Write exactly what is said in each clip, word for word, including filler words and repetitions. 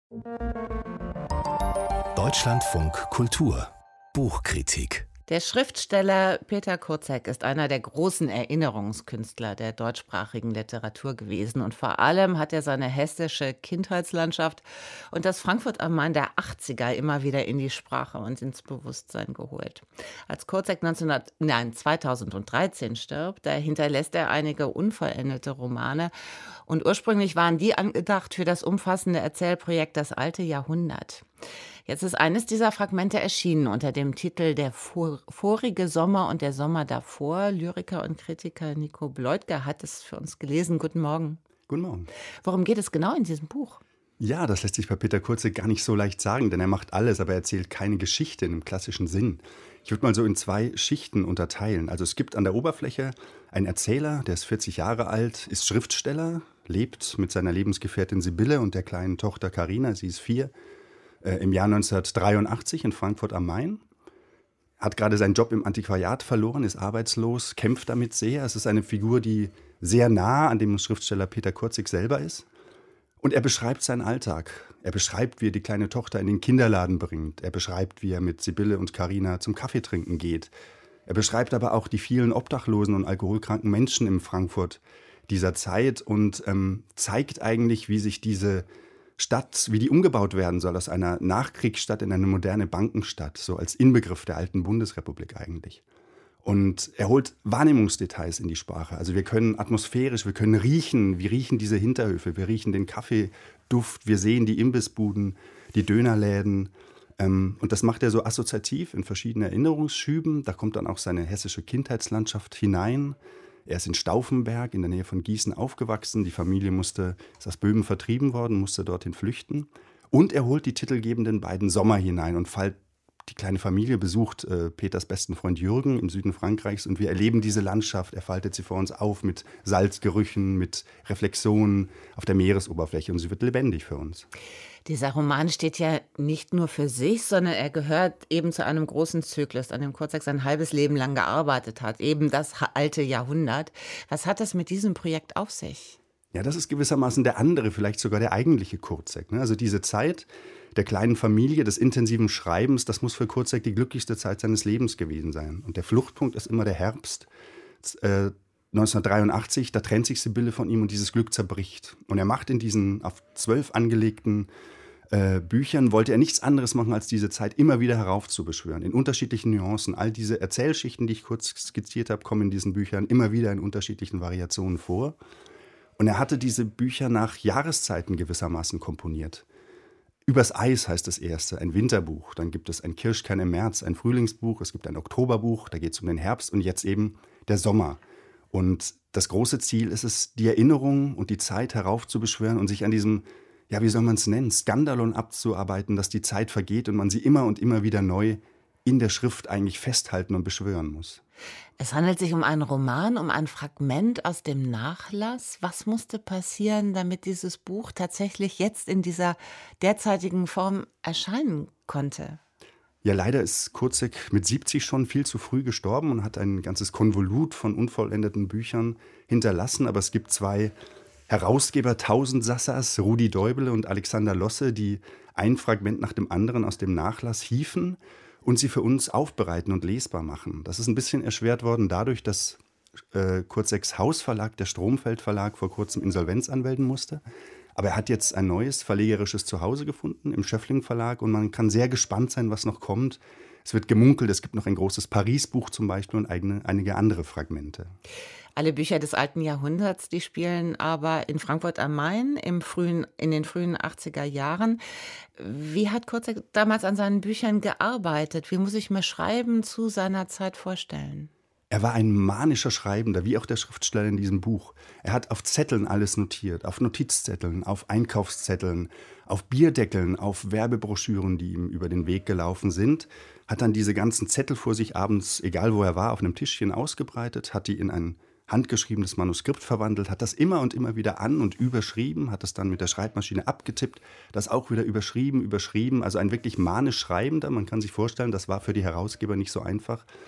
Deutschlandfunk Kultur Buchkritik. Der Schriftsteller Peter Kurdzek ist einer der großen Erinnerungskünstler der deutschsprachigen Literatur gewesen. Und vor allem hat er seine hessische Kindheitslandschaft und das Frankfurt am Main der achtziger immer wieder in die Sprache und ins Bewusstsein geholt. Als Kurdzek neunzehnhundert, nein, zweitausenddreizehn stirbt, da hinterlässt er einige unvollendete Romane. Und ursprünglich waren die angedacht für das umfassende Erzählprojekt Das alte Jahrhundert. Jetzt ist eines dieser Fragmente erschienen unter dem Titel Der vor, vorige Sommer und der Sommer davor. Lyriker und Kritiker Nico Bleutger hat es für uns gelesen. Guten Morgen. Guten Morgen. Worum geht es genau in diesem Buch? Ja, das lässt sich bei Peter Kurdzek gar nicht so leicht sagen, denn er macht alles, aber er erzählt keine Geschichte im klassischen Sinn. Ich würde mal so in zwei Schichten unterteilen. Also es gibt an der Oberfläche einen Erzähler, der ist vierzig Jahre alt, ist Schriftsteller, lebt mit seiner Lebensgefährtin Sibylle und der kleinen Tochter Carina, sie ist vier, im Jahr neunzehnhundertdreiundachtzig in Frankfurt am Main, hat gerade seinen Job im Antiquariat verloren, ist arbeitslos, kämpft damit sehr. Es ist eine Figur, die sehr nah an dem Schriftsteller Peter Kurdzek selber ist. Und er beschreibt seinen Alltag. Er beschreibt, wie er die kleine Tochter in den Kinderladen bringt. Er beschreibt, wie er mit Sibylle und Carina zum Kaffeetrinken geht. Er beschreibt aber auch die vielen obdachlosen und alkoholkranken Menschen in Frankfurt dieser Zeit und ähm, zeigt eigentlich, wie sich diese Stadt, wie die umgebaut werden soll aus einer Nachkriegsstadt in eine moderne Bankenstadt, so als Inbegriff der alten Bundesrepublik eigentlich. Und er holt Wahrnehmungsdetails in die Sprache. Also wir können atmosphärisch, wir können riechen, wir riechen diese Hinterhöfe, wir riechen den Kaffeeduft, wir sehen die Imbissbuden, die Dönerläden. Ähm, und das macht er so assoziativ in verschiedenen Erinnerungsschüben. Da kommt dann auch seine hessische Kindheitslandschaft hinein. Er ist in Stauffenberg in der Nähe von Gießen aufgewachsen. Die Familie musste, ist aus Böhmen vertrieben worden, musste dorthin flüchten. Und er holt die titelgebenden beiden Sommer hinein und fällt, die kleine Familie besucht äh, Peters besten Freund Jürgen im Süden Frankreichs und wir erleben diese Landschaft. Er faltet sie vor uns auf mit Salzgerüchen, mit Reflexionen auf der Meeresoberfläche und sie wird lebendig für uns. Dieser Roman steht ja nicht nur für sich, sondern er gehört eben zu einem großen Zyklus, an dem Kurdzek sein halbes Leben lang gearbeitet hat, eben das alte Jahrhundert. Was hat das mit diesem Projekt auf sich? Ja, das ist gewissermaßen der andere, vielleicht sogar der eigentliche Kurdzek. Also diese Zeit der kleinen Familie, des intensiven Schreibens, das muss für Kurdzek die glücklichste Zeit seines Lebens gewesen sein. Und der Fluchtpunkt ist immer der Herbst. Äh, neunzehnhundertdreiundachtzig, da trennt sich Sibylle von ihm und dieses Glück zerbricht. Und er macht in diesen auf zwölf angelegten äh, Büchern, wollte er nichts anderes machen, als diese Zeit immer wieder heraufzubeschwören, in unterschiedlichen Nuancen. All diese Erzählschichten, die ich kurz skizziert habe, kommen in diesen Büchern immer wieder in unterschiedlichen Variationen vor. Und er hatte diese Bücher nach Jahreszeiten gewissermaßen komponiert. Übers Eis heißt das erste, ein Winterbuch. Dann gibt es ein Kirschkern im März, ein Frühlingsbuch. Es gibt ein Oktoberbuch, da geht es um den Herbst und jetzt eben der Sommer. Und das große Ziel ist es, die Erinnerung und die Zeit heraufzubeschwören und sich an diesem, ja, wie soll man es nennen, Skandalon abzuarbeiten, dass die Zeit vergeht und man sie immer und immer wieder neu in der Schrift eigentlich festhalten und beschwören muss. Es handelt sich um einen Roman, um ein Fragment aus dem Nachlass. Was musste passieren, damit dieses Buch tatsächlich jetzt in dieser derzeitigen Form erscheinen konnte? Ja, leider ist Kurdzek mit siebzig schon viel zu früh gestorben und hat ein ganzes Konvolut von unvollendeten Büchern hinterlassen. Aber es gibt zwei Herausgeber Tausendsassers, Rudi Deubele und Alexander Losse, die ein Fragment nach dem anderen aus dem Nachlass hieven und sie für uns aufbereiten und lesbar machen. Das ist ein bisschen erschwert worden dadurch, dass äh, Kurdzeks Hausverlag, der Stromfeld Verlag, vor kurzem Insolvenz anmelden musste. Aber er hat jetzt ein neues verlegerisches Zuhause gefunden im Schöffling Verlag und man kann sehr gespannt sein, was noch kommt. Es wird gemunkelt, es gibt noch ein großes Paris-Buch zum Beispiel und eigene, einige andere Fragmente. Alle Bücher des alten Jahrhunderts, die spielen aber in Frankfurt am Main im frühen, in den frühen achtziger Jahren. Wie hat Kurdzek damals an seinen Büchern gearbeitet? Wie muss ich mir Schreiben zu seiner Zeit vorstellen? Er war ein manischer Schreibender, wie auch der Schriftsteller in diesem Buch. Er hat auf Zetteln alles notiert, auf Notizzetteln, auf Einkaufszetteln, auf Bierdeckeln, auf Werbebroschüren, die ihm über den Weg gelaufen sind, hat dann diese ganzen Zettel vor sich abends, egal wo er war, auf einem Tischchen ausgebreitet, hat die in ein handgeschriebenes Manuskript verwandelt, hat das immer und immer wieder an- und überschrieben, hat das dann mit der Schreibmaschine abgetippt, das auch wieder überschrieben, überschrieben, also ein wirklich manisch Schreibender. Man kann sich vorstellen, das war für die Herausgeber nicht so einfach.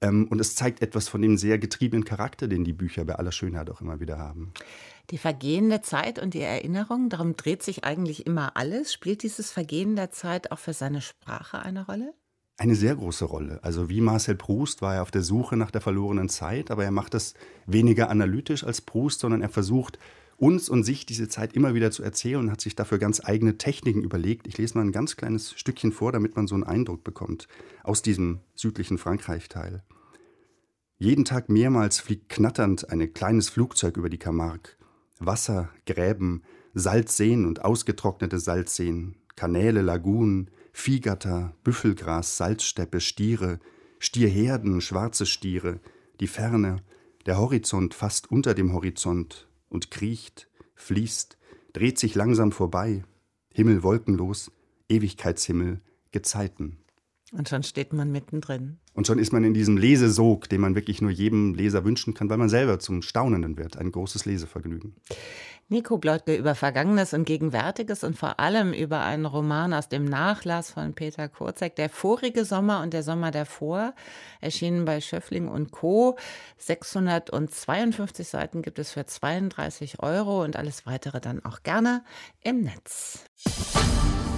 Ähm, und es zeigt etwas von dem sehr getriebenen Charakter, den die Bücher bei aller Schönheit auch immer wieder haben. Die vergehende Zeit und die Erinnerung, darum dreht sich eigentlich immer alles. Spielt dieses Vergehen der Zeit auch für seine Sprache eine Rolle? Eine sehr große Rolle. Also wie Marcel Proust war er auf der Suche nach der verlorenen Zeit, aber er macht das weniger analytisch als Proust, sondern er versucht, uns und sich diese Zeit immer wieder zu erzählen und hat sich dafür ganz eigene Techniken überlegt. Ich lese mal ein ganz kleines Stückchen vor, damit man so einen Eindruck bekommt aus diesem südlichen Frankreich-Teil. Jeden Tag mehrmals fliegt knatternd ein kleines Flugzeug über die Camargue. Wasser, Gräben, Salzseen und ausgetrocknete Salzseen, Kanäle, Lagunen, Viehgatter, Büffelgras, Salzsteppe, Stiere, Stierherden, schwarze Stiere, die Ferne, der Horizont fast unter dem Horizont und kriecht, fließt, dreht sich langsam vorbei, Himmel wolkenlos, Ewigkeitshimmel, Gezeiten. Und schon steht man mittendrin. Und schon ist man in diesem Lesesog, den man wirklich nur jedem Leser wünschen kann, weil man selber zum Staunenden wird. Ein großes Lesevergnügen. Nico Blottke über Vergangenes und Gegenwärtiges und vor allem über einen Roman aus dem Nachlass von Peter Kurzek, Der vorige Sommer und der Sommer davor, erschienen bei Schöffling und Co. sechshundertzweiundfünfzig Seiten gibt es für zweiunddreißig Euro und alles weitere dann auch gerne im Netz.